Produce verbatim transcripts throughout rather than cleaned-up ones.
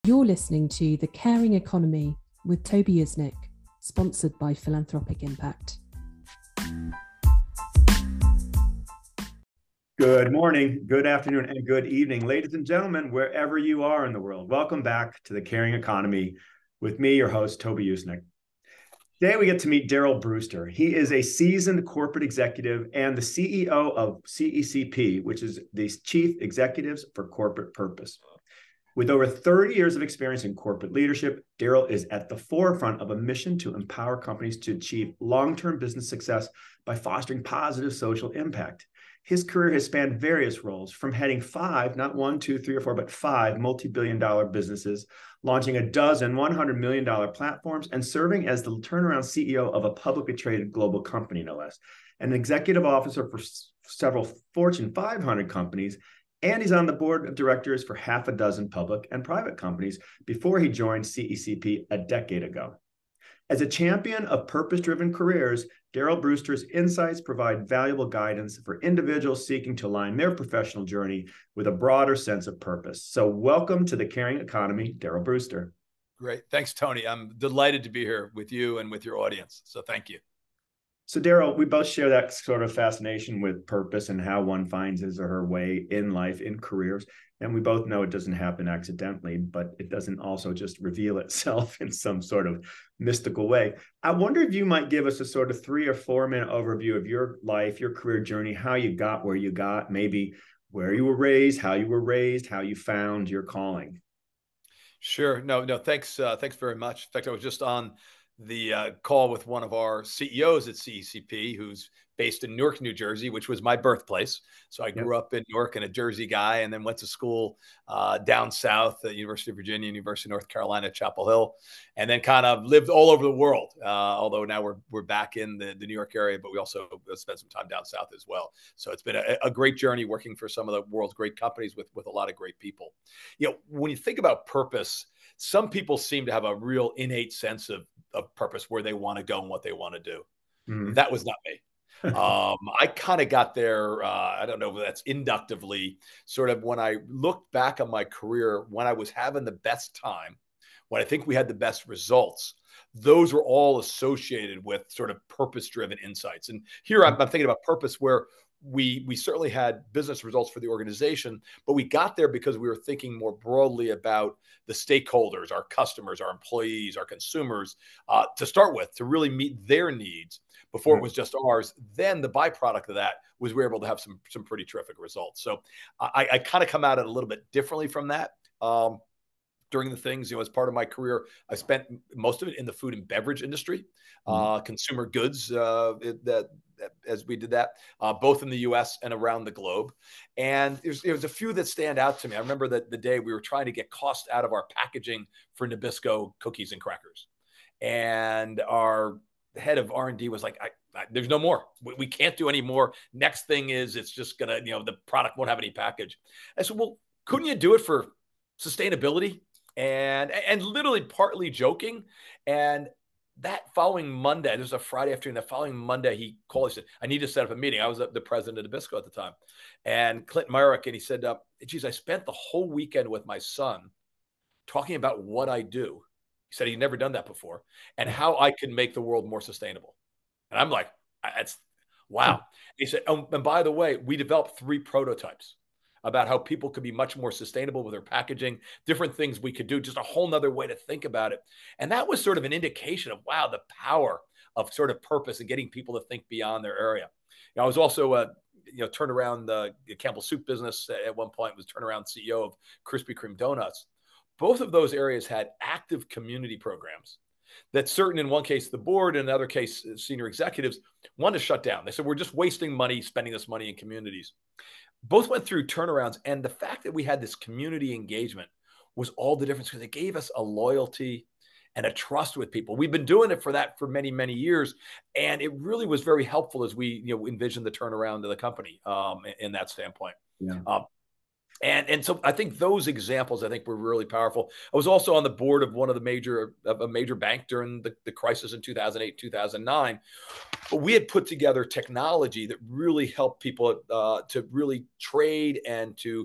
You're listening to The Caring Economy with Toby Usnick, sponsored by Philanthropic Impact. Good morning, good afternoon, and good evening, ladies and gentlemen, wherever you are in the world. Welcome back to The Caring Economy with me, your host, Toby Usnick. Today, we get to meet Daryl Brewster. He is a seasoned corporate executive and the C E O of C E C P, which is the Chief Executives for Corporate Purpose. With over thirty years of experience in corporate leadership, Daryl is at the forefront of a mission to empower companies to achieve long-term business success by fostering positive social impact. His career has spanned various roles, from heading five, not one, two, three, or four, but five multi-billion dollar businesses, launching a dozen one hundred million dollar platforms, and serving as the turnaround C E O of a publicly traded global company, no less, an executive officer for s- several Fortune five hundred companies, and he's on the board of directors for half a dozen public and private companies before he joined C E C P a decade ago. As a champion of purpose-driven careers, Daryl Brewster's insights provide valuable guidance for individuals seeking to align their professional journey with a broader sense of purpose. So welcome to The Caring Economy, Daryl Brewster. Great. Thanks, Tony. I'm delighted to be here with you and with your audience. So thank you. So Daryl, we both share that sort of fascination with purpose and how one finds his or her way in life, in careers. And we both know it doesn't happen accidentally, but it doesn't also just reveal itself in some sort of mystical way. I wonder if you might give us a sort of three or four minute overview of your life, your career journey, how you got where you got, maybe where you were raised, how you were raised, how you found your calling. Sure. No, no, thanks. Uh, thanks very much. In fact, I was just on the uh, call with one of our C E Os at C E C P, who's based in Newark, New Jersey, which was my birthplace. So I grew Yep. up in Newark and a Jersey guy, and then went to school uh, down south at University of Virginia, University of North Carolina, Chapel Hill, and then kind of lived all over the world. Uh, although now we're we're back in the, the New York area, but we also spent some time down south as well. So it's been a, a great journey working for some of the world's great companies with with a lot of great people. You know, when you think about purpose, some people seem to have a real innate sense of of purpose, where they want to go and what they want to do. Mm-hmm. That was not me. Um, I kind of got there. Uh, I don't know if that's inductively, sort of when I looked back on my career, when I was having the best time, when I think we had the best results, those were all associated with sort of purpose-driven insights. And here I'm, I'm thinking about purpose, where we we certainly had business results for the organization, but we got there because we were thinking more broadly about the stakeholders, our customers, our employees, our consumers, uh, to start with, to really meet their needs before it was just ours. Then the byproduct of that was we were able to have some some pretty terrific results. So I, I kind of come at it a little bit differently from that. Um, during the things, you know, as part of my career, I spent most of it in the food and beverage industry, uh, consumer goods, uh, it- that, that as we did that, uh, both in the U S and around the globe. And there's, there's a few that stand out to me. I remember that the day we were trying to get cost out of our packaging for Nabisco cookies and crackers. And our head of R and D was like, I, I, there's no more. We, we can't do any more. Next thing is it's just going to, you know, the product won't have any package. I said, well, couldn't you do it for sustainability? And and literally partly joking. And that following Monday, this was a Friday afternoon, that following Monday, he called, he said, I need to set up a meeting. I was the president of Nabisco at the time. And Clint Myrick, and he said, uh, geez, I spent the whole weekend with my son talking about what I do. He said he'd never done that before, and how I can make the world more sustainable. And I'm like, that's wow. He said, oh, and by the way, we developed three prototypes about how people could be much more sustainable with their packaging, different things we could do, just a whole nother way to think about it. And that was sort of an indication of, wow, the power of sort of purpose and getting people to think beyond their area. You know, I was also a, you know, turned around the Campbell Soup business at one point, was turnaround C E O of Krispy Kreme Donuts. Both of those areas had active community programs that certain, in one case, the board, in another case, senior executives wanted to shut down. They said, we're just wasting money, spending this money in communities. Both went through turnarounds. And the fact that we had this community engagement was all the difference, because it gave us a loyalty and a trust with people. We've been doing it for that for many, many years. And it really was very helpful as we, you know, envisioned the turnaround of the company um, in, in that standpoint. Yeah. Um, And and so I think those examples, I think, were really powerful. I was also on the board of one of the major of a major bank during the, the crisis in two thousand eight, two thousand nine. But we had put together technology that really helped people uh, to really trade and to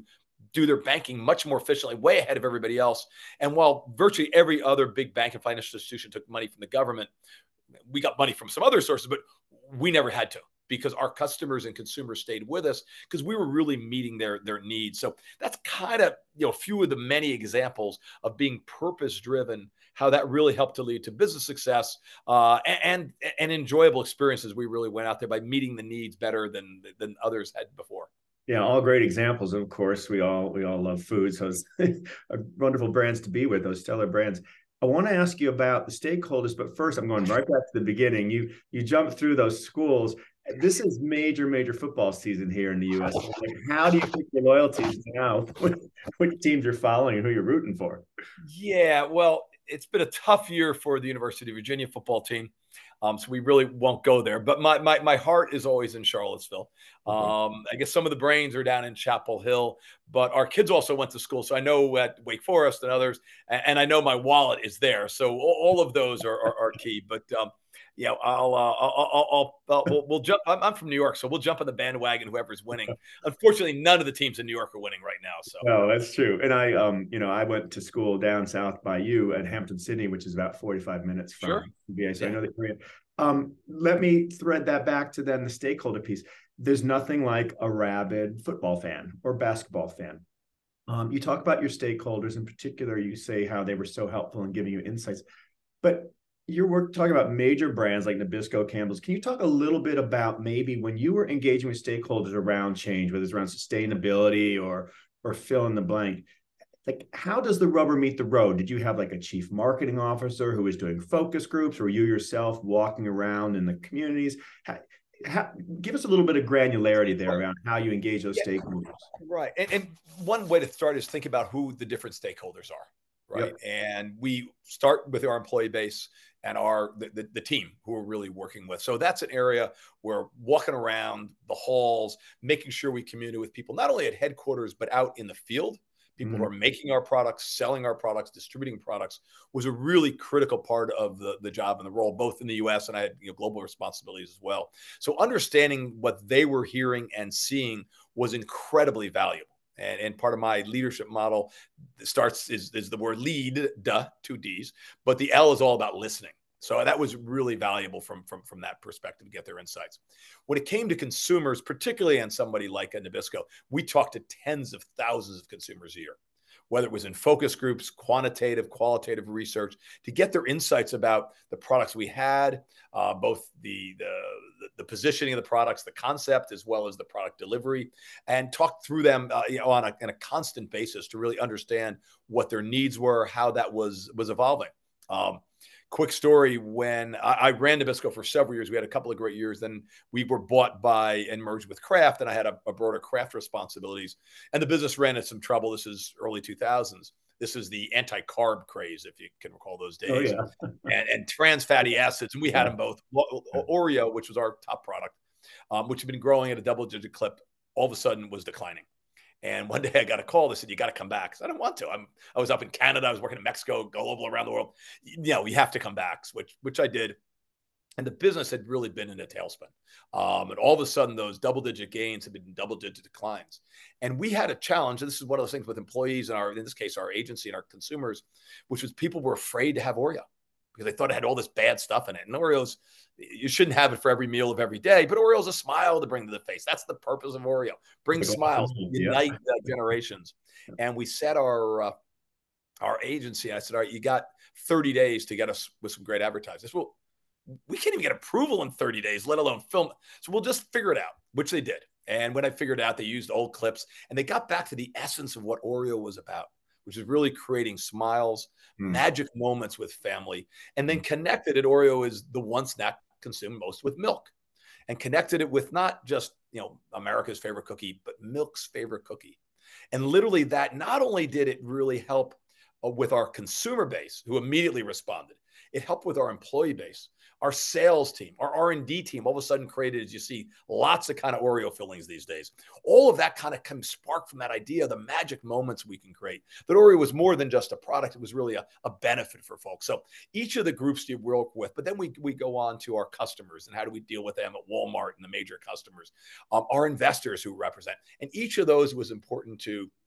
do their banking much more efficiently, way ahead of everybody else. And while virtually every other big bank and financial institution took money from the government, we got money from some other sources, but we never had to, because our customers and consumers stayed with us because we were really meeting their, their needs. So that's kind of, you know, a few of the many examples of being purpose-driven, how that really helped to lead to business success uh, and, and enjoyable experiences. We really went out there by meeting the needs better than, than others had before. Yeah, all great examples. Of course, we all we all love food, so it's wonderful brands to be with, those stellar brands. I want to ask you about the stakeholders, but first I'm going right back to the beginning. You you jumped through those schools. This is major, major football season here in the U S. Like, how do you pick your loyalties now? Which teams you're following and who you're rooting for? Yeah, well, it's been a tough year for the University of Virginia football team. Um, so we really won't go there. But my my my heart is always in Charlottesville. Um, I guess some of the brains are down in Chapel Hill, but our kids also went to school. So I know at Wake Forest and others, and, and I know my wallet is there. So all, all of those are, are, are key. But um, yeah, I'll, uh, I'll, I'll, I'll, I'll we'll, we'll jump. I'm, I'm from New York, so we'll jump on the bandwagon. Whoever's winning. Unfortunately, none of the teams in New York are winning right now. So no, that's true. And I, um, you know, I went to school down south by you at Hampton-Sydney, which is about forty-five minutes from sure. C B A. So yeah. I know that area. Um, let me thread that back to then the stakeholder piece. There's nothing like a rabid football fan or basketball fan. Um, you talk about your stakeholders in particular. You say how they were so helpful in giving you insights, but you're work, talking about major brands like Nabisco, Campbell's. Can you talk a little bit about maybe when you were engaging with stakeholders around change, whether it's around sustainability or or fill in the blank? Like, how does the rubber meet the road? Did you have like a chief marketing officer who was doing focus groups, or you yourself walking around in the communities? How, how, give us a little bit of granularity there around how you engage those yeah. stakeholders. Right. And, and one way to start is think about who the different stakeholders are. Right. Yep. And we start with our employee base and our the, the, the team who we're really working with. So that's an area where walking around the halls, making sure we communicate with people, not only at headquarters, but out in the field. People mm-hmm. who are making our products, selling our products, distributing products was a really critical part of the, the job and the role, both in the U S and I had you know, global responsibilities as well. So understanding what they were hearing and seeing was incredibly valuable. And, and part of my leadership model starts is, is the word lead, duh, two D's, but the L is all about listening. So that was really valuable from, from, from that perspective to get their insights. When it came to consumers, particularly on somebody like a Nabisco, we talked to tens of thousands of consumers a year, whether it was in focus groups, quantitative, qualitative research, to get their insights about the products we had, uh, both the, the, the positioning of the products, the concept, as well as the product delivery, and talk through them uh, you know, on, a, on a constant basis to really understand what their needs were, how that was, was evolving. Um, Quick story, when I, I ran Nabisco for several years, we had a couple of great years. Then we were bought by and merged with Kraft, and I had a, a broader Kraft responsibilities. And the business ran into some trouble. This is early two thousands. This is the anti-carb craze, if you can recall those days. Oh, yeah. and, and trans fatty acids, and we had yeah. them both. Oreo, which was our top product, um, which had been growing at a double-digit clip, all of a sudden was declining. And one day I got a call. They said, you got to come back. So I didn't want to. I'm, I was up in Canada. I was working in Mexico, global around the world. You know, you have to come back, which, which I did. And the business had really been in a tailspin. Um, and all of a sudden, those double-digit gains had been double-digit declines. And we had a challenge. And this is one of those things with employees and our, in this case, our agency and our consumers, which was people were afraid to have Oreo because they thought it had all this bad stuff in it. And Oreos, you shouldn't have it for every meal of every day, but Oreo's a smile to bring to the face. That's the purpose of Oreo. Bring smiles, unite yeah. uh, generations. And we set our uh, our agency. I said, all right, you got thirty days to get us with some great advertising. Well, we can't even get approval in thirty days, let alone film. So we'll just figure it out, which they did. And when I figured out, they used old clips and they got back to the essence of what Oreo was about, which is really creating smiles, mm. magic moments with family, and then connected it. Oreo is the one snack consumed most with milk, and connected it with not just, you know, America's favorite cookie, but milk's favorite cookie. And literally that not only did it really help uh, with our consumer base who immediately responded, it helped with our employee base. Our sales team, our R and D team, all of a sudden created, as you see, lots of kind of Oreo fillings these days. All of that kind of comes spark from that idea, the magic moments we can create. That Oreo was more than just a product. It was really a, a benefit for folks. So each of the groups you work with, but then we, we go on to our customers and how do we deal with them at Walmart and the major customers, um, our investors who represent. And each of those was important to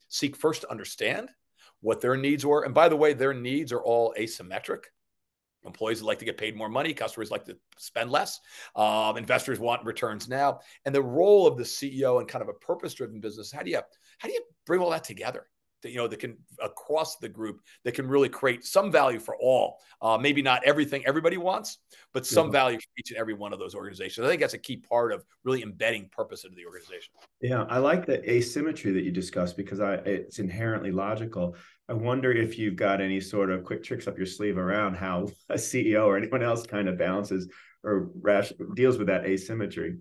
seek first to understand what their needs were. And by the way, their needs are all asymmetric. Employees like to get paid more money. Customers like to spend less. Um, investors want returns now. And the role of the C E O in kind of a purpose-driven business, how do you how do you bring all that together? That, you know, that can across the group that can really create some value for all. Uh, maybe not everything everybody wants, but some Yeah. value for each and every one of those organizations. I think that's a key part of really embedding purpose into the organization. Yeah, I like the asymmetry that you discussed because I it's inherently logical. I wonder if you've got any sort of quick tricks up your sleeve around how a C E O or anyone else kind of balances or rash, deals with that asymmetry.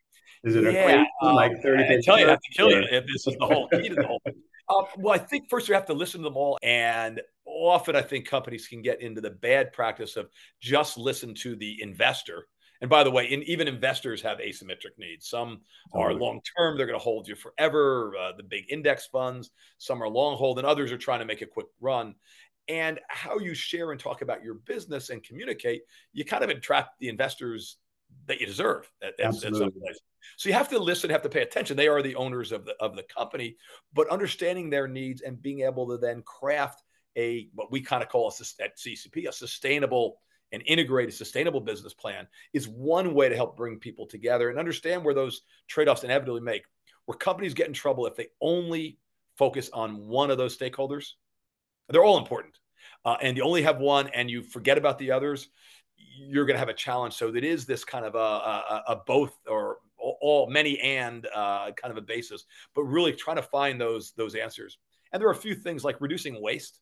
Is it Yeah, equation um, like thirty I tell you, I have to kill you. or... This is the whole key to the whole thing. Uh, well, I think first you have to listen to them all. And often I think companies can get into the bad practice of just listen to the investor. And by the way, in, even investors have asymmetric needs. Some are Totally. long-term, they're going to hold you forever, uh, the big index funds. Some are long hold, and others are trying to make a quick run. And how you share and talk about your business and communicate, you kind of entrap the investors that you deserve at, at, at some Absolutely. place. So you have to listen, have to pay attention. They are the owners of the of the company, but understanding their needs and being able to then craft a what we kind of call a, at C C P a sustainable and integrated sustainable business plan is one way to help bring people together and understand where those trade-offs inevitably make. Where companies get in trouble if they only focus on one of those stakeholders. They're all important, uh, and you only have one, and you forget about the others. You're going to have a challenge. So it is this kind of a, a, a both or all many and uh, kind of a basis, but really trying to find those those answers. And there are a few things like reducing waste.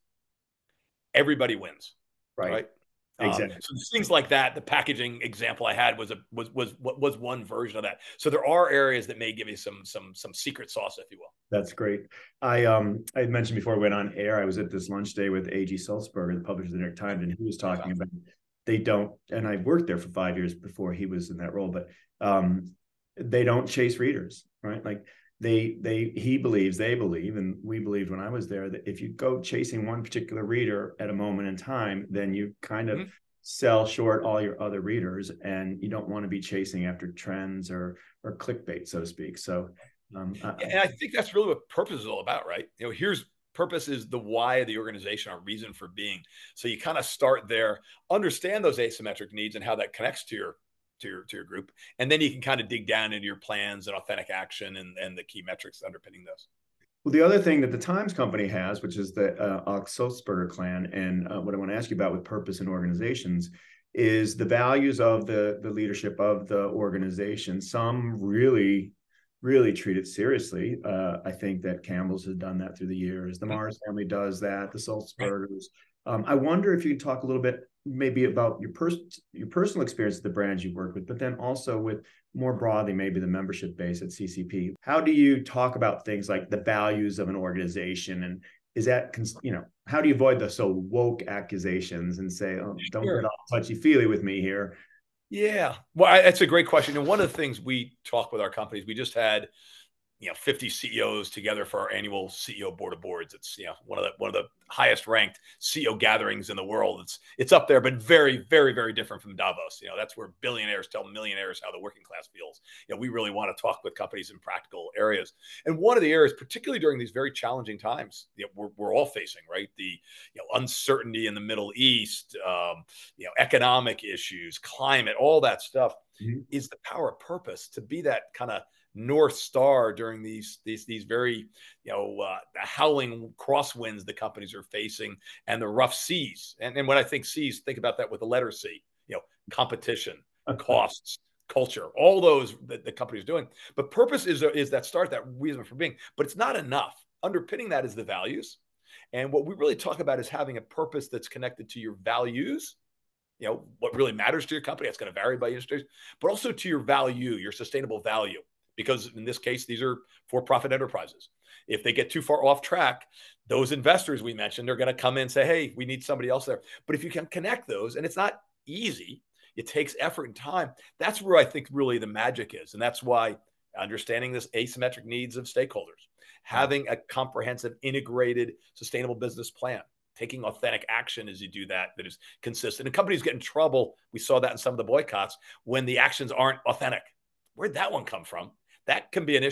Everybody wins, Right. right? Um, Exactly. so things like that. The packaging example I had was a was was was one version of that. So there are areas that may give you some some some secret sauce, if you will. That's great. I um I mentioned before we went on air, I was at this lunch day with A G Sulzberger, the publisher of the New York Times, and he was talking about they don't, and I worked there for five years before he was in that role, but um they don't chase readers, right? Like they they he believes, they believe, and we believed when I was there that if you go chasing one particular reader at a moment in time, then you kind of mm-hmm. sell short all your other readers, and you don't want to be chasing after trends or or clickbait, so to speak. So um I, and I think that's really what purpose is all about, right? You know, here's purpose is the why of the organization, our reason for being. So you kind of start there, understand those asymmetric needs and how that connects to your to your to your group, and then you can kind of dig down into your plans and authentic action and and the key metrics underpinning those. Well, the other thing that the Times Company has, which is the uh, Sulzberger clan, and uh, what I want to ask you about with purpose in organizations, is the values of the the leadership of the organization. Some really, really treat it seriously. Uh, I think that Campbell's has done that through the years. The Mars family does that. The Sulzbergers. Um, I wonder if you can talk a little bit, maybe about your pers- your personal experience with the brands you've worked with, but then also with more broadly, maybe the membership base at C C P. How do you talk about things like the values of an organization, and is that, you know, how do you avoid the so woke accusations and say, oh, don't sure. get all touchy feely with me here? Yeah, well, I, that's a great question. And one of the things we talk with our companies, we just had, you know, fifty C E Os together for our annual C E O board of boards. It's, you know, one of the one of the highest ranked C E O gatherings in the world. It's it's up there, but very, very, very different from Davos. You know, that's where billionaires tell millionaires how the working class feels. You know, we really want to talk with companies in practical areas. And one of the areas, particularly during these very challenging times, you know, we're we're all facing, right? The you know uncertainty in the Middle East, um, you know, economic issues, climate, all that stuff, mm-hmm. is the power of purpose to be that kind of North Star during these these these very you know uh, the howling crosswinds the companies are facing and the rough seas. And, and when I think seas, think about that with the letter C. You know, competition, costs, culture, all those that the company is doing. But purpose is is that start, that reason for being. But it's not enough. Underpinning that is the values. And what we really talk about is having a purpose that's connected to your values. You know, what really matters to your company. That's going to vary by industries, but also to your value, your sustainable value. Because in this case, these are for-profit enterprises. If they get too far off track, those investors we mentioned are going to come in and say, hey, we need somebody else there. But if you can connect those, and it's not easy, it takes effort and time, that's where I think really the magic is. And that's why understanding this asymmetric needs of stakeholders, having a comprehensive, integrated, sustainable business plan, taking authentic action as you do that, that is consistent. And companies get in trouble. We saw that in some of the boycotts when the actions aren't authentic. Where'd that one come from? That can be an issue.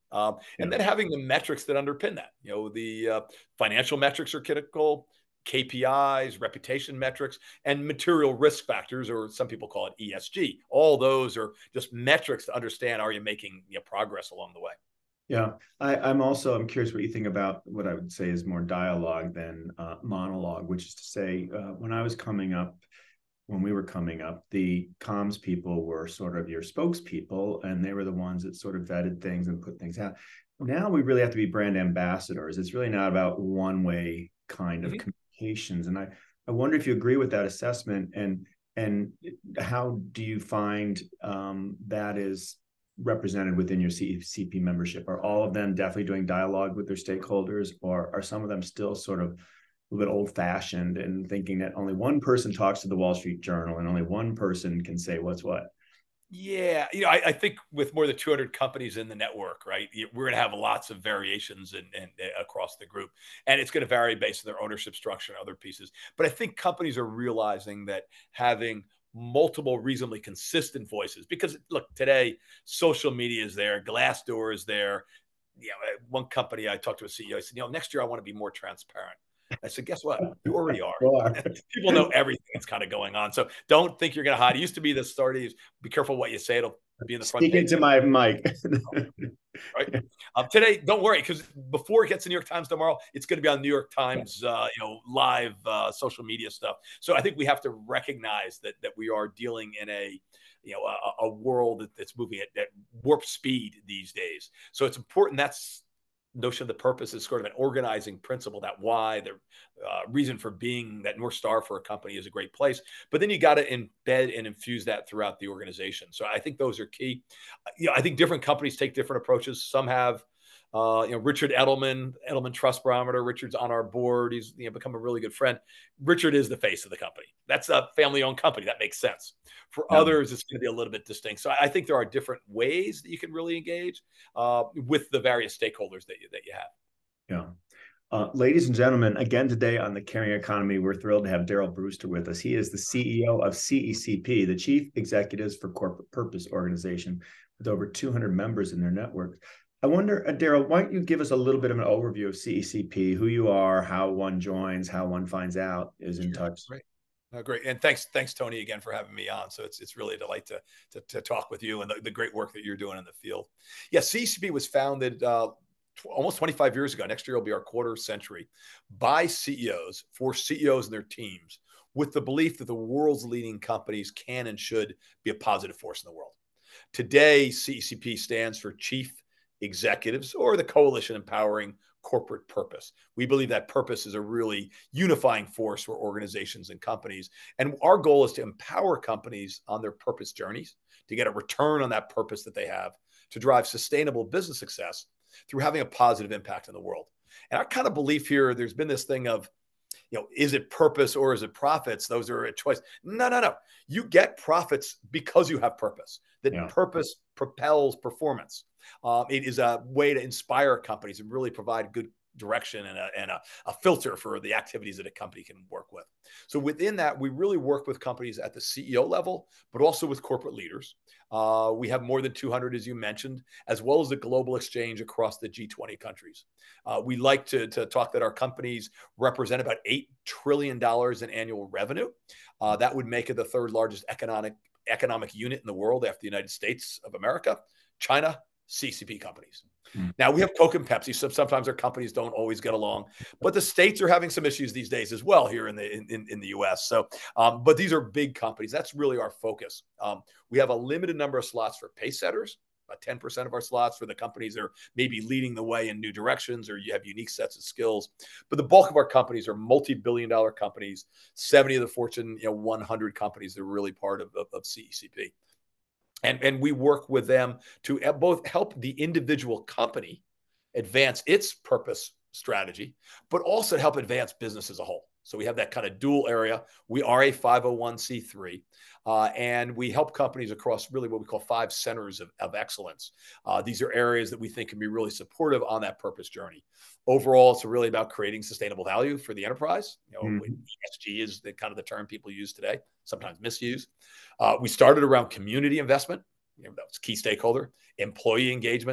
Um, and Yeah. then having the metrics that underpin that, you know, the uh, financial metrics are critical, K P Is, reputation metrics, and material risk factors, or some people call it E S G. All those are just metrics to understand, are you making, you know, progress along the way? Yeah, I, I'm also I'm curious what you think about what I would say is more dialogue than uh, monologue, which is to say, uh, when I was coming up, when we were coming up, the comms people were sort of your spokespeople, and they were the ones that sort of vetted things and put things out. Now we really have to be brand ambassadors. It's really not about one-way kind of Mm-hmm. communications, and I I wonder if you agree with that assessment, and and how do you find um, that is represented within your C C P membership? Are all of them definitely doing dialogue with their stakeholders, or are some of them still sort of a little bit old fashioned and thinking that only one person talks to the Wall Street Journal and only one person can say what's what? Yeah, you know, I, I think with more than two hundred companies in the network, right, we're going to have lots of variations and in, in, across the group, and it's going to vary based on their ownership structure and other pieces. But I think companies are realizing that having multiple reasonably consistent voices, because look, today social media is there, Glassdoor is there. You know, one company I talked to a C E O, I said, you know, next year I want to be more transparent. I said, guess what? You already are. Well, People know everything that's kind of going on. So don't think you're going to hide. It used to be the start is be careful what you say. It'll be in the front speaking page. to my mic. Right. Um, today, don't worry, because before it gets to New York Times tomorrow, it's going to be on New York Times, uh, you know, live uh, social media stuff. So I think we have to recognize that that we are dealing in a, you know, a, a world that, that's moving at, at warp speed these days. So it's important. That's notion of the purpose is sort of an organizing principle, that why, the uh, reason for being, that North Star for a company is a great place. But then you got to embed and infuse that throughout the organization. So I think those are key. You know, I think different companies take different approaches. Some have, uh, you know, Richard Edelman, Edelman Trust Barometer. Richard's on our board. He's, you know, become a really good friend. Richard is the face of the company. That's a family-owned company. That makes sense. For Yeah. others, it's going to be a little bit distinct. So I think there are different ways that you can really engage uh, with the various stakeholders that you, that you have. Yeah. Uh, ladies and gentlemen, again today on the Caring Economy, we're thrilled to have Daryl Brewster with us. He is the C E O of C E C P, the Chief Executives for Corporate Purpose organization, with over two hundred members in their network. I wonder, uh, Daryl, why don't you give us a little bit of an overview of C E C P, who you are, how one joins, how one finds out, is in Sure. touch. Great. Uh, great. And thanks, thanks, Tony, again for having me on. So it's it's really a delight to to, to talk with you and the, the great work that you're doing in the field. Yeah, C E C P was founded uh, tw- almost twenty-five years ago. Next year will be our quarter century, by C E Os for C E Os and their teams, with the belief that the world's leading companies can and should be a positive force in the world. Today, C E C P stands for Chief Executives, or the Coalition Empowering Corporate Purpose. We believe that purpose is a really unifying force for organizations and companies. And our goal is to empower companies on their purpose journeys, to get a return on that purpose that they have, to drive sustainable business success through having a positive impact in the world. And I kind of believe here, there's been this thing of, you know, is it purpose or is it profits? Those are a choice. No, no, no. You get profits because you have purpose. That Yeah. purpose propels performance. Um, it is a way to inspire companies and really provide good direction and, a, and a, a filter for the activities that a company can work with. So within that, we really work with companies at the C E O level, but also with corporate leaders. Uh, we have more than two hundred, as you mentioned, as well as the global exchange across the G twenty countries. Uh, we like to, to talk that our companies represent about eight trillion dollars in annual revenue. Uh, that would make it the third largest economic economic unit in the world after the United States of America, China, C C P companies. Mm. Now we have Coke and Pepsi, so sometimes our companies don't always get along, but the states are having some issues these days as well here in the in, in the U S. So, um, but these are big companies. That's really our focus. Um, we have a limited number of slots for pace setters. About ten percent of our slots for the companies that are maybe leading the way in new directions, or you have unique sets of skills. But the bulk of our companies are multi-billion dollar companies, seventy of the Fortune you know, one hundred companies that are really part of, of, of C E C P. And, and we work with them to both help the individual company advance its purpose strategy, but also to help advance business as a whole. So we have that kind of dual area. We are a five oh one c three, uh, and we help companies across really what we call five centers of, of excellence. Uh, these are areas that we think can be really supportive on that purpose journey. Overall, it's really about creating sustainable value for the enterprise. You know, mm-hmm. E S G is the kind of the term people use today, sometimes misuse. Uh, we started around community investment. You know, that was key stakeholder, employee engagement,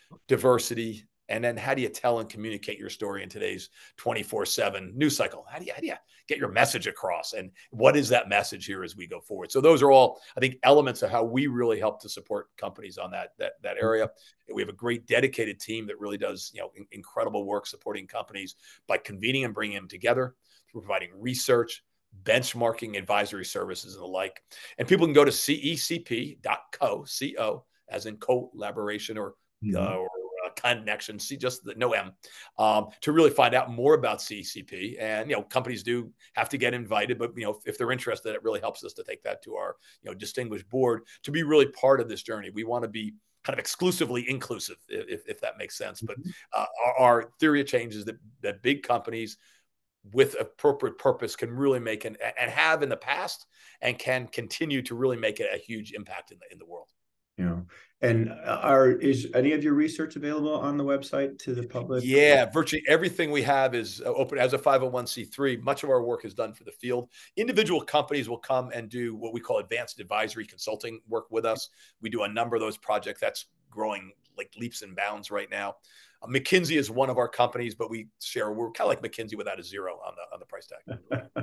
diversity, and then how do you tell and communicate your story in today's twenty-four seven news cycle? How do you, how do you get your message across? And what is that message here as we go forward? So those are all, I think, elements of how we really help to support companies on that, that, that area. We have a great dedicated team that really does, you know, in, incredible work supporting companies by convening and bringing them together, providing research, benchmarking, advisory services, and the like. And people can go to C E C P dot co, C O, as in collaboration or, mm-hmm. uh, or connection, see just the no M, um, to really find out more about C E C P. And, you know, companies do have to get invited, but, you know, if, if they're interested, it really helps us to take that to our, you know, distinguished board to be really part of this journey. We want to be kind of exclusively inclusive, if, if that makes sense. But uh, our, our theory of change is that, that big companies with appropriate purpose can really make an, and have in the past, and can continue to really make a, a huge impact in the, in the world. Yeah. And are, is any of your research available on the website to the public? Yeah, virtually everything we have is open as a five oh one c three. Much of our work is done for the field. Individual companies will come and do what we call advanced advisory consulting work with us. We do a number of those projects. That's growing like leaps and bounds right now. Uh, McKinsey is one of our companies, but we share, we're kind of like McKinsey without a zero on the on the price tag.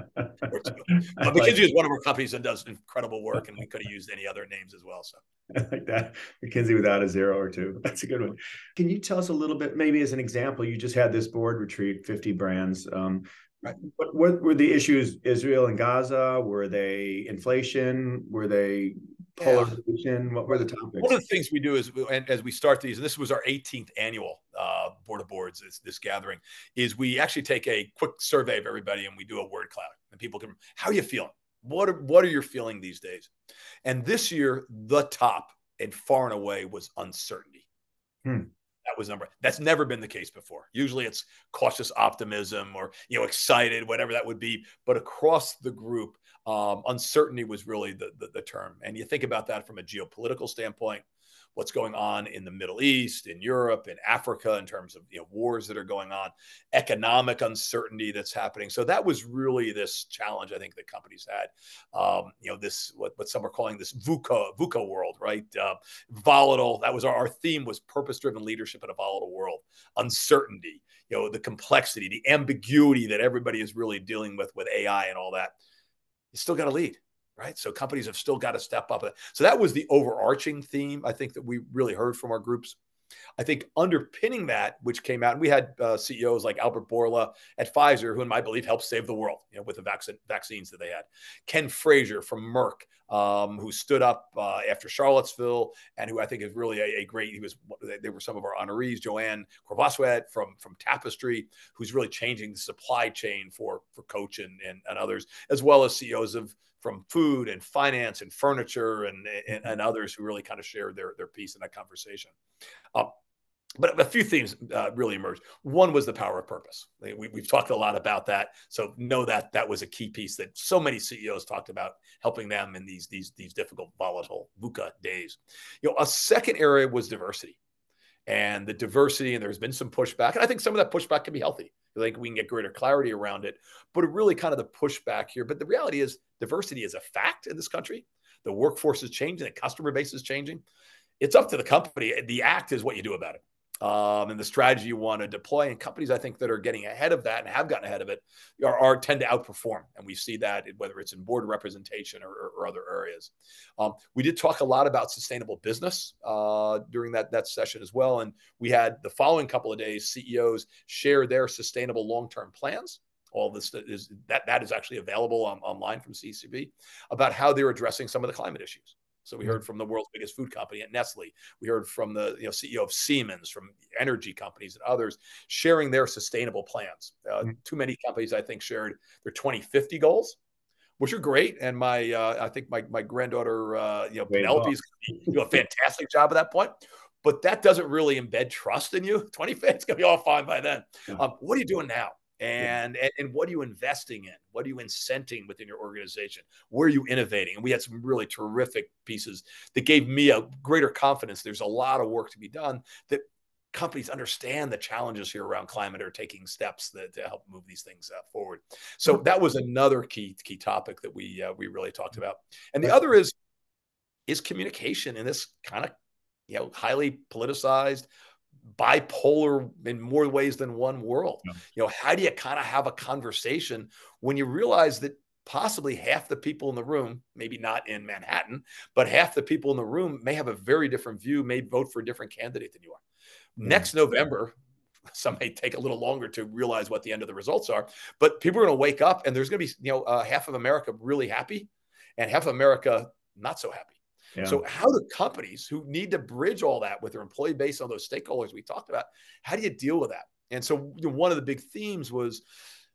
Or two. But McKinsey is one of our companies that does incredible work, and we could have used any other names as well. So I like that. McKinsey without a zero or two. That's a good one. Can you tell us a little bit, maybe as an example, you just had this board retreat, fifty brands. Um, right. What, what were the issues? Israel and Gaza? Were they inflation? Were they polarization? Yeah. What were the topics? One of the things we do is, and as we start these, and this was our eighteenth annual uh, Board of Boards, this, this gathering, is we actually take a quick survey of everybody and we do a word cloud. And people can, how are you feeling? What are, what are you feeling these days? And this year, the top and far and away was uncertainty. Hmm. That was number. That's never been the case before. Usually it's cautious optimism or, you know, excited, whatever that would be. But across the group, um, uncertainty was really the, the, the term. And you think about that from a geopolitical standpoint, what's going on in the Middle East, in Europe, in Africa, in terms of, you know, wars that are going on, economic uncertainty that's happening. So that was really this challenge I think that companies had. Um, you know, this what, what some are calling this VUCA VUCA world, right? Uh, volatile. That was our, our theme was purpose-driven leadership in a volatile world. Uncertainty, you know, the complexity, the ambiguity that everybody is really dealing with with A I and all that. You still got to lead. Right. So companies have still got to step up. So that was the overarching theme, I think, that we really heard from our groups. I think underpinning that, which came out, and we had uh, C E Os like Albert Bourla at Pfizer, who in my belief helped save the world, you know, with the vaccine vaccines that they had. Ken Frazier from Merck, um, who stood up uh, after Charlottesville, and who I think is really a, a great. He was. They were some of our honorees. Joanne Corbaswet from from Tapestry, who's really changing the supply chain for for Coach and, and and others, as well as C E Os of from food and finance and furniture and, and, and others who really kind of shared their, their piece in that conversation. Um, but a few themes uh, really emerged. One was the power of purpose. We, we've talked a lot about that. So know that that was a key piece that so many C E Os talked about, helping them in these, these, these difficult, volatile VUCA days. You know, a second area was diversity. And the diversity, and there's been some pushback. And I think some of that pushback can be healthy. I think we can get greater clarity around it. But it really kind of the pushback here. But the reality is diversity is a fact in this country. The workforce is changing. The customer base is changing. It's up to the company. The act is what you do about it. Um, and the strategy you want to deploy. And companies, I think, that are getting ahead of that and have gotten ahead of it are, are tend to outperform. And we see that whether it's in board representation or, or, or other areas. Um, we did talk a lot about sustainable business uh, during that, that session as well. And we had the following couple of days, C E Os share their sustainable long-term plans. All this is that that is actually available on, online from C E C P about how they're addressing some of the climate issues. So we heard from the world's biggest food company at Nestle. We heard from the you know, C E O of Siemens, from energy companies and others sharing their sustainable plans. Uh, mm-hmm. Too many companies, I think, shared their twenty fifty goals, which are great. And my, uh, I think my my granddaughter, uh, you know, Penelope is going to do a fantastic job at that point. But that doesn't really embed trust in you. twenty fifty, it's going to be all fine by then. Yeah. Um, what are you doing now? And, and and what are you investing in? What are you incenting within your organization? Where are you innovating? And we had some really terrific pieces that gave me a greater confidence. There's a lot of work to be done, that companies understand the challenges here around climate, are taking steps that, to help move these things uh, forward. So that was another key key topic that we uh, we really talked about. And the other is is communication in this kind of you know highly politicized, bipolar in more ways than one world. Yeah. You know, how do you kind of have a conversation when you realize that possibly half the people in the room, maybe not in Manhattan, but half the people in the room may have a very different view, may vote for a different candidate than you are. Yeah. Next November, some may take a little longer to realize what the end of the results are, but people are going to wake up and there's going to be, you know, uh, half of America really happy and half of America not so happy. Yeah. So how do companies who need to bridge all that with their employee base on those stakeholders we talked about, how do you deal with that? And so, you know, one of the big themes was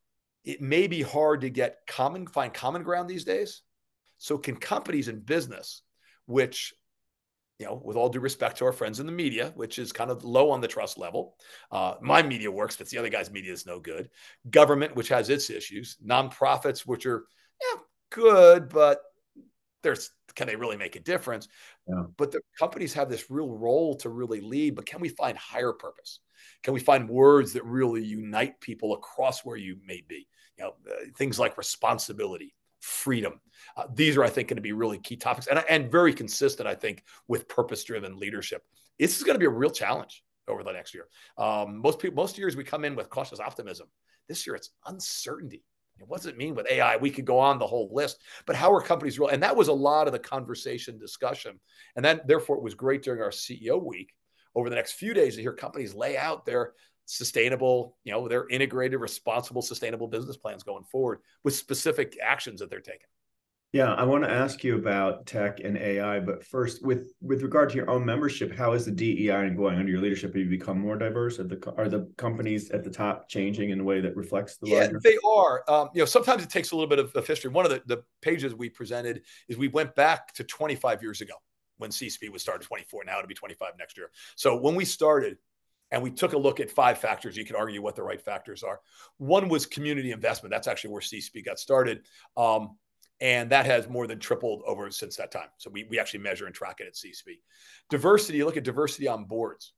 it may be hard to get common, find common ground these days. So can companies in business, which, you know, with all due respect to our friends in the media, which is kind of low on the trust level. Uh, my media works, but the other guy's media is no good. Government, which has its issues. Nonprofits, which are yeah, good, but there's can they really make a difference? Yeah. But the companies have this real role to really lead. But can we find higher purpose? Can we find words that really unite people across where you may be? You know, uh, things like responsibility, freedom. Uh, these are, I think, going to be really key topics and, and very consistent, I think, with purpose-driven leadership. This is going to be a real challenge over the next year. Um, most people, most years we come in with cautious optimism. This year it's uncertainty. What does it mean with A I? We could go on the whole list, but how are companies real? And that was a lot of the conversation discussion. And then therefore it was great during our C E O week over the next few days to hear companies lay out their sustainable, you know, their integrated, responsible, sustainable business plans going forward with specific actions that they're taking. Yeah, I want to ask you about tech and A I, but first, with with regard to your own membership, how is the D E I going under your leadership? Have you become more diverse? Are the are the companies at the top changing in a way that reflects the yeah, larger? They are. Um, you know, sometimes it takes a little bit of, of history. One of the, the pages we presented is we went back to twenty-five years ago when C S P was started, twenty-four, now it'll be twenty-five next year. So when we started, and we took a look at five factors. You could argue what the right factors are. One was community investment. That's actually where C S P got started. Um, And that has more than tripled over since that time. So we, we actually measure and track it at C S P. Diversity, you look at diversity on boards.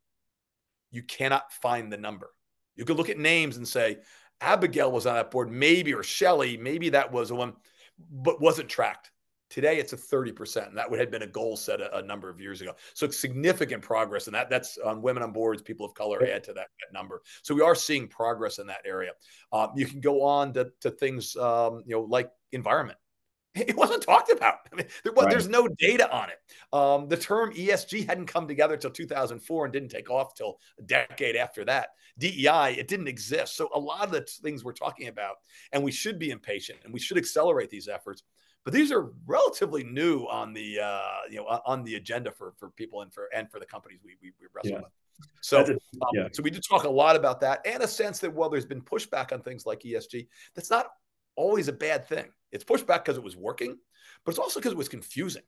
You cannot find the number. You could look at names and say, Abigail was on that board, maybe, or Shelly, maybe that was the one, but wasn't tracked. Today, it's a thirty percent. And that would have been a goal set a, a number of years ago. So it's significant progress. And that that's on women on boards, people of color add to that, that number. So we are seeing progress in that area. Um, you can go on to, to things, um, you know, like environment. It wasn't talked about. I mean, there was, right. There's no data on it. Um, the term E S G hadn't come together until two thousand four and didn't take off till a decade after that. D E I, it didn't exist. So a lot of the things we're talking about, and we should be impatient and we should accelerate these efforts. But these are relatively new on the uh, you know on the agenda for for people and for and for the companies we we, we wrestle yeah. with. So a, yeah. um, so we did talk a lot about that, and a sense that while there's been pushback on things like E S G, that's not always a bad thing. It's pushed back because it was working, but it's also because it was confusing.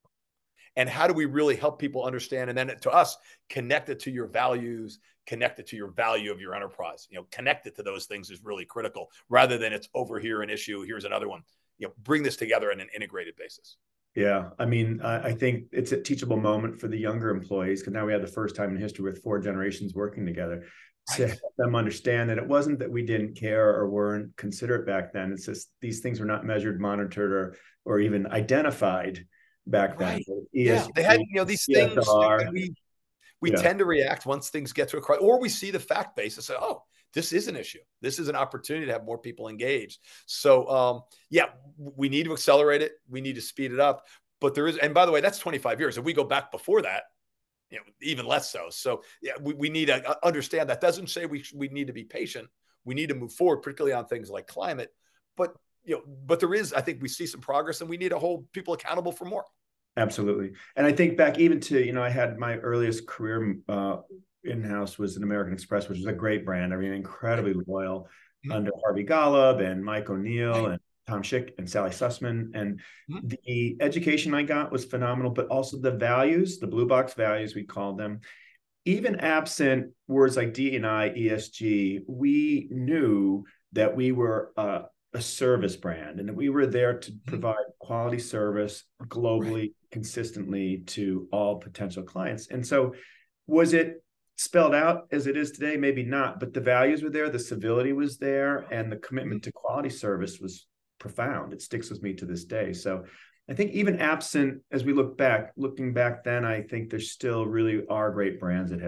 And how do we really help people understand? And then to us, connect it to your values, connect it to your value of your enterprise. You know, connect it to those things is really critical, rather than it's over here an issue, here's another one. You know, bring this together on an integrated basis. Yeah, I mean, I think it's a teachable moment for the younger employees, because now we have the first time in history with four generations working together. To right. help them understand that it wasn't that we didn't care or weren't considerate back then. It's just these things were not measured, monitored, or or even identified back then. Right. E S G, yeah, they had, you know, these things that we we yeah. tend to react once things get to a crisis, or we see the fact base and say, oh, this is an issue. This is an opportunity to have more people engaged. So um, yeah, we need to accelerate it. We need to speed it up. But there is, and by the way, that's twenty-five years. If we go back before that, you know, even less so. So yeah, we, we need to understand that doesn't say we we need to be patient. We need to move forward, particularly on things like climate. But you know, but there is, I think we see some progress, and we need to hold people accountable for more. Absolutely. And I think back even to, you know, I had my earliest career uh, in-house was an American Express, which was a great brand. I mean, incredibly loyal mm-hmm. under Harvey Golub and Mike O'Neill right. and Tom Schick and Sally Sussman. And mm-hmm. the education I got was phenomenal, but also the values, the blue box values, we called them. Even absent words like D and I, E S G, we knew that we were uh, a service brand and that we were there to provide quality service globally, right. consistently to all potential clients. And so was it spelled out as it is today? Maybe not, but the values were there, the civility was there, and the commitment to quality service was profound. It sticks with me to this day. So I think even absent, as we look back, looking back then, I think there still really are great brands that have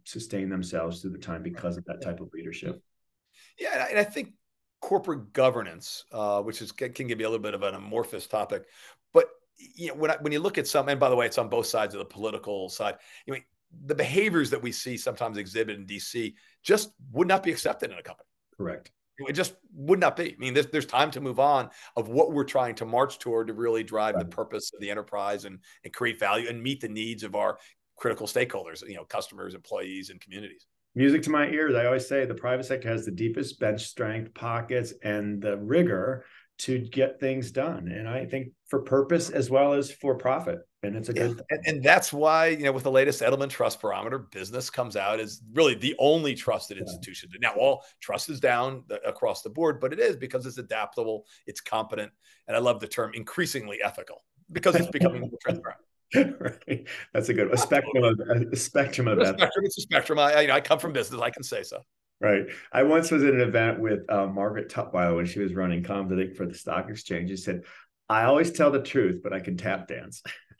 sustain themselves through the time because of that type of leadership. Yeah, and I think corporate governance, uh, which is can give you a little bit of an amorphous topic, but you know when I, when you look at some, and by the way, it's on both sides of the political side. You know, the behaviors that we see sometimes exhibit in D C just would not be accepted in a company. Correct. It just would not be. I mean, there's, there's time to move on of what we're trying to march toward to really drive right. the purpose of the enterprise and, and create value and meet the needs of our critical stakeholders, you know, customers, employees, and communities. Music to my ears. I always say the private sector has the deepest bench strength, pockets, and the rigor to get things done. And I think for purpose as well as for profit. And it's a good yeah. thing. And, and that's why, you know, with the latest Edelman Trust Barometer, business comes out as really the only trusted yeah. institution. Now, all trust is down the, across the board, but it is because it's adaptable, it's competent, and I love the term increasingly ethical because it's becoming more transparent. Right. That's a good a spectrum of a spectrum of a spectrum. It's a spectrum. I, I, I come from business. I can say so. Right. I once was at an event with uh, Margaret Tutwiler when she was running comms, I think, for the stock exchange. She said, "I always tell the truth, but I can tap dance."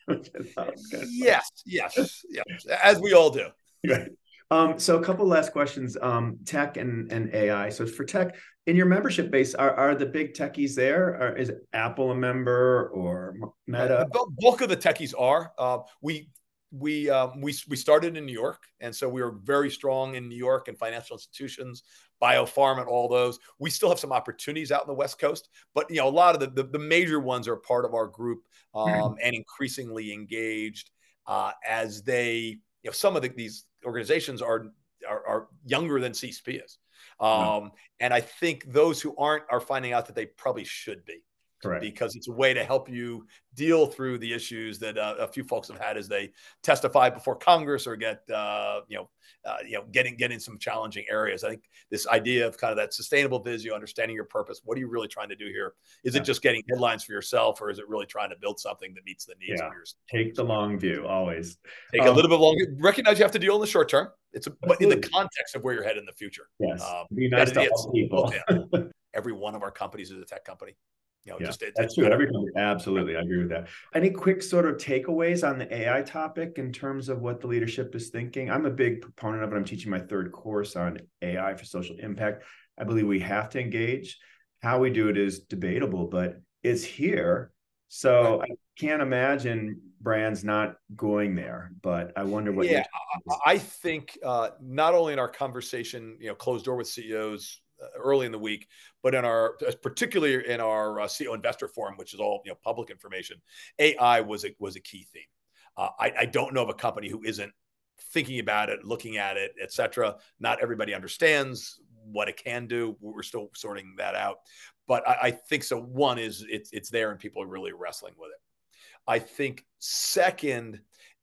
yes, yes, yes, as we all do. Right. Um, so a couple last questions. Um, tech and, and A I. So for tech, in your membership base, are, are the big techies there? Or is Apple a member or Meta? The bulk of the techies are. Uh, we we um, we we started in New York, and so we were very strong in New York and financial institutions, biopharma, and all those. We still have some opportunities out in the West Coast, but you know, a lot of the the, the major ones are part of our group um, mm-hmm. and increasingly engaged uh, as they. You know, some of the, these organizations are, are are younger than C S P is, um, wow. and I think those who aren't are finding out that they probably should be. Correct. Because it's a way to help you deal through the issues that uh, a few folks have had as they testify before Congress or get, uh, you know, uh, you know, getting getting some challenging areas. I think this idea of kind of that sustainable vision, understanding your purpose. What are you really trying to do here? Is yeah. it just getting headlines for yourself, or is it really trying to build something that meets the needs yeah. of yours? Take the long view, always. Take um, a little bit longer. Recognize you have to deal in the short term. It's a, but in the context of where you're headed in the future. Yes, um, be nice to all people. Every one of our companies is a tech company. You know, yeah, just it, that's true. Every company, absolutely, I agree with that. Any quick sort of takeaways on the A I topic in terms of what the leadership is thinking? I'm a big proponent of it. I'm teaching my third course on A I for social impact. I believe we have to engage. How we do it is debatable, but it's here. So right. I can't imagine brands not going there. But I wonder what. Yeah, I think uh, not only in our conversation, you know, closed door with C E Os. Early in the week, but in our, particularly in our uh, C E O investor forum, which is all you know public information, A I was a was a key theme. Uh, I, I don't know of a company who isn't thinking about it, looking at it, et cetera. Not everybody understands what it can do. We're still sorting that out, but I, I think so. One is it's it's there and people are really wrestling with it. I think second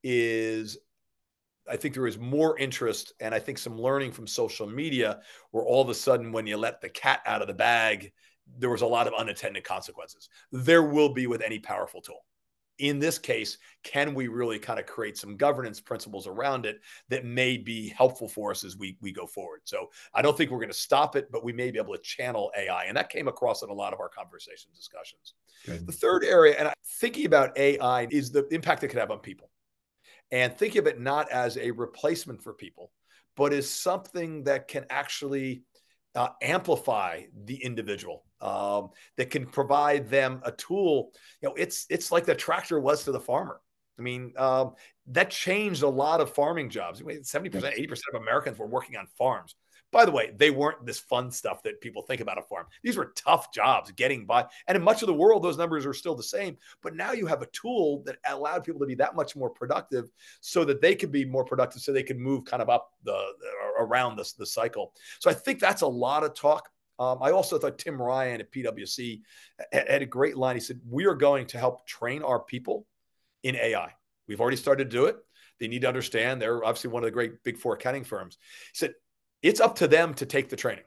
is. I think there is more interest and I think some learning from social media where all of a sudden when you let the cat out of the bag, there was a lot of unintended consequences. There will be with any powerful tool. In this case, can we really kind of create some governance principles around it that may be helpful for us as we, we go forward? So I don't think we're going to stop it, but we may be able to channel A I. And that came across in a lot of our conversation discussions. Good. The third area, and thinking about A I, is the impact it could have on people. And think of it not as a replacement for people, but as something that can actually uh, amplify the individual, um, that can provide them a tool. You know, it's it's like the tractor was to the farmer. I mean, um, that changed a lot of farming jobs. I mean, seventy percent, eighty percent of Americans were working on farms. By the way, they weren't this fun stuff that people think about a farm. These were tough jobs getting by. And in much of the world, those numbers are still the same. But now you have a tool that allowed people to be that much more productive so that they could be more productive, so they can move kind of up the around the, the cycle. So I think that's a lot of talk. Um, I also thought Tim Ryan at P W C had a great line. He said, we are going to help train our people in A I. We've already started to do it. They need to understand. They're obviously one of the great big four accounting firms. He said, it's up to them to take the training.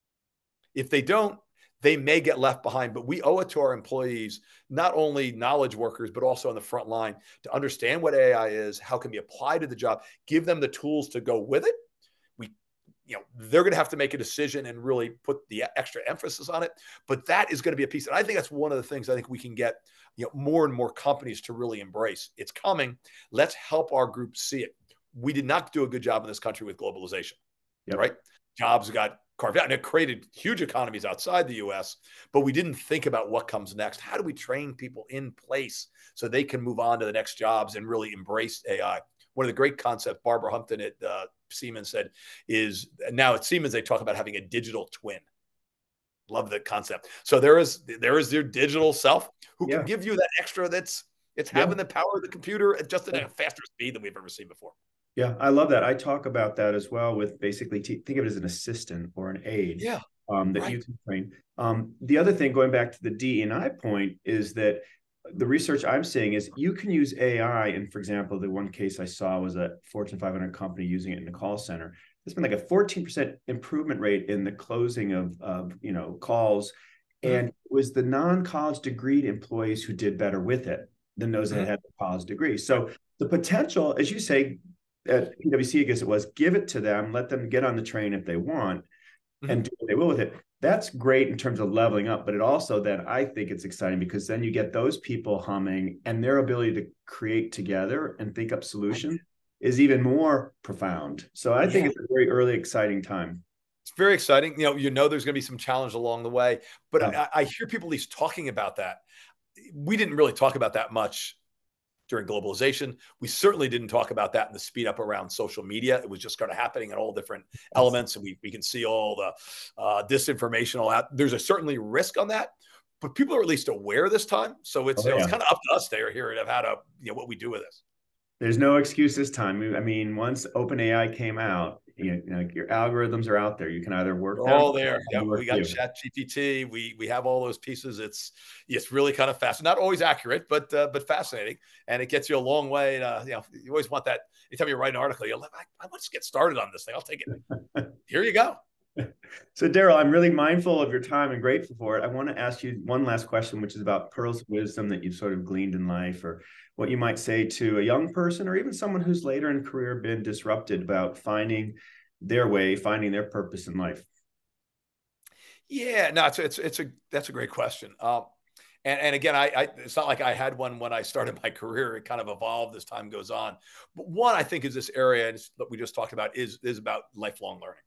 If they don't, they may get left behind, but we owe it to our employees, not only knowledge workers, but also on the front line to understand what A I is, how it can be applied to the job, give them the tools to go with it. We, you know, they're going to have to make a decision and really put the extra emphasis on it, but that is going to be a piece. And I think that's one of the things I think we can get, you know, more and more companies to really embrace. It's coming. Let's help our group see it. we did not do a good job in this country with globalization, Yep. right? Jobs got carved out, and it created huge economies outside the U S, but we didn't think about what comes next. How do we train people in place so they can move on to the next jobs and really embrace A I? One of the great concepts Barbara Humpton at uh, Siemens said is, now at Siemens, they talk about having a digital twin. Love that concept. So there is there is your digital self who Yeah. can give you that extra that's it's Yeah. having the power of the computer at just at Yeah. a faster speed than we've ever seen before. Yeah, I love that. I talk about that as well with basically t- think of it as an assistant or an aide Yeah, um, that right. you can train. Um, the other thing, going back to the D E and I point, is that the research I'm seeing is you can use A I. And for example, the one case I saw was a Fortune five hundred company using it in a call center. There's been like a fourteen percent improvement rate in the closing of, of you know, calls. Mm-hmm. And it was the non-college degreed employees who did better with it than those that Mm-hmm. had the college degree. So the potential, as you say, at P W C, I guess it was, give it to them, let them get on the train if they want, Mm-hmm. and do what they will with it. That's great in terms of leveling up, but it also then I think it's exciting because then you get those people humming, and their ability to create together and think up solutions is even more profound. So I think Yeah. it's a very early, exciting time. It's very exciting. You know, you know, there's going to be some challenge along the way, but Yeah. I, I hear people at least talking about that. We didn't really talk about that much during globalization. We certainly didn't talk about that in the speed up around social media. It was just kind of happening in all different elements, and we, we can see all the uh, disinformation all out. There's a certainly risk on that, but people are at least aware this time. So it's, Oh, you know, it's yeah. kind of up to us there here of how to, you know, what we do with this. There's no excuse this time. I mean, once OpenAI came out, you know, like your algorithms are out there. You can either work We're them all or there. they Yeah, work we got you. Chat G P T. We we have all those pieces. It's it's really kind of fast. Not always accurate, but uh, but fascinating, and it gets you a long way. To, you know, you always want that. Anytime you write an article, you're like, I, I want to get started on this thing. I'll take it. Here you go. So, Daryl, I'm really mindful of your time and grateful for it. I want to ask you one last question, which is about pearls of wisdom that you've sort of gleaned in life, or what you might say to a young person or even someone who's later in career been disrupted about finding their way, finding their purpose in life. Yeah, no, it's it's it's a that's a great question. Um, and and again, I, I it's not like I had one when I started my career. It kind of evolved as time goes on. But one I think is this area, and that we just talked about, is is about lifelong learning.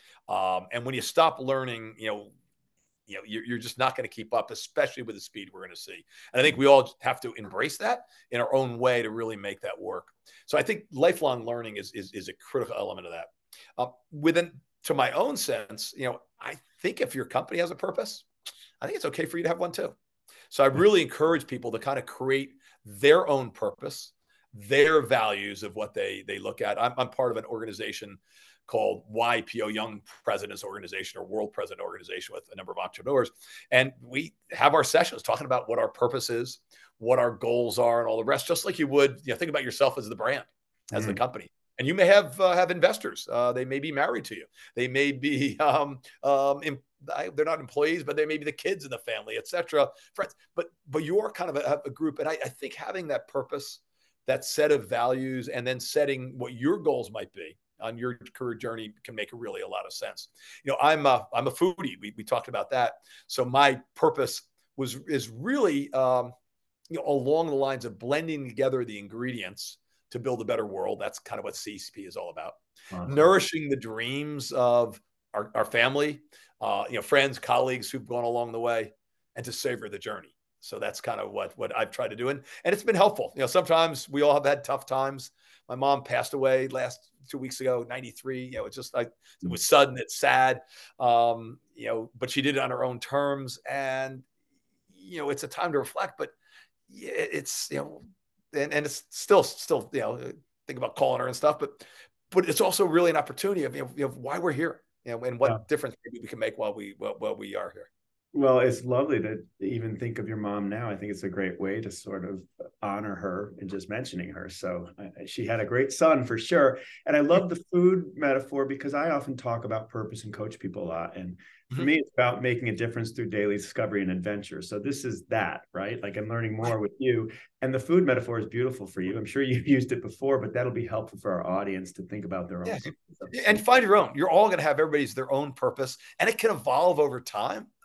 Um, and when you stop learning, you know, you know, you're, you're just not going to keep up, especially with the speed we're going to see. And I think we all have to embrace that in our own way to really make that work. So I think lifelong learning is is, is a critical element of that. Uh, within, to my own sense, you know, I think if your company has a purpose, I think it's okay for you to have one too. So I really encourage people to kind of create their own purpose, their values of what they they look at. I'm, I'm part of an organization called Y P O, Young Presidents Organization, or World President Organization, with a number of entrepreneurs. And we have our sessions talking about what our purpose is, what our goals are, and all the rest, just like you would, you know, think about yourself as the brand, as Mm-hmm. the company. And you may have uh, have investors. Uh, they may be married to you. They may be um, um, in, they're not employees, but they may be the kids in the family, et cetera, friends. But but you're kind of a, a group, and I, I think having that purpose, that set of values, and then setting what your goals might be on your career journey can make really a lot of sense. You know, I'm a, I'm a foodie. We, we talked about that. So my purpose was, is really, um, you know, along the lines of blending together the ingredients to build a better world. That's kind of what C C P is all about. Uh-huh. Nourishing the dreams of our, our family, uh, you know, friends, colleagues who've gone along the way, and to savor the journey. So that's kind of what, what I've tried to do. And, and it's been helpful. You know, sometimes we all have had tough times. My mom passed away last two weeks ago, ninety-three. You know, it's just like, it was sudden, it's sad. Um, you know, but she did it on her own terms. And, you know, it's a time to reflect, but it's, you know, and, and it's still, still, you know, think about calling her and stuff, but, but it's also really an opportunity of, you know, of why we're here, you know, and what yeah. difference maybe we can make while we, while, while we are here. Well, it's lovely to even think of your mom now. I think it's a great way to sort of honor her and just mentioning her. So uh, she had a great son for sure. And I love the food metaphor because I often talk about purpose and coach people a lot. And for me, it's about making a difference through daily discovery and adventure. So this is that, right? Like I'm learning more with you. And the food metaphor is beautiful for you. I'm sure you've used it before, but that'll be helpful for our audience to think about their own. Yeah. And find your own. You're all going to have everybody's their own purpose, and it can evolve over time.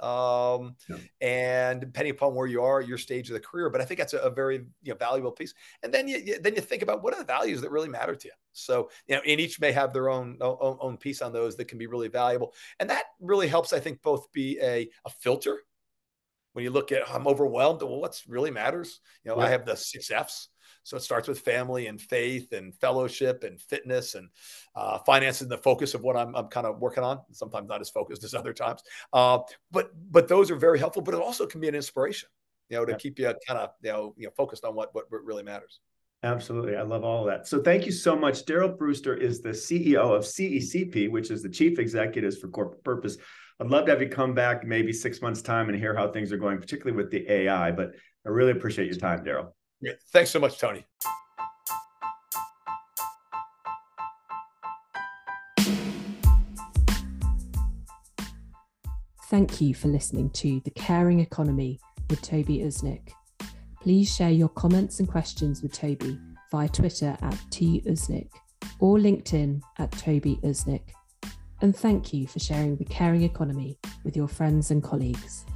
Um, Yeah. And depending upon where you are, your stage of the career, but I think that's a, a very you know, valuable piece. And then you, you then you think about what are the values that really matter to you. So you know, and each may have their own own, own piece on those that can be really valuable, and that really helps, I think, both be a a filter. When you look at, I'm overwhelmed, well, what's really matters? You know, Yeah. I have the six F's. So it starts with family and faith and fellowship and fitness and uh, finance is the focus of what I'm, I'm kind of working on. Sometimes not as focused as other times. Uh, but but those are very helpful, but it also can be an inspiration, you know, to Yeah. keep you kind of, you know, you know, focused on what, what really matters. Absolutely. I love all of that. So thank you so much. Daryl Brewster is the C E O of C E C P, which is the Chief Executives for Corporate Purpose. I'd love to have you come back maybe six months time and hear how things are going, particularly with the A I, but I really appreciate your time, Daryl. Great. Thanks so much, Tony. Thank you for listening to The Caring Economy with Toby Usnick. Please share your comments and questions with Toby via Twitter at T Usnick or LinkedIn at Toby Usnick. And thank you for sharing The Caring Economy with your friends and colleagues.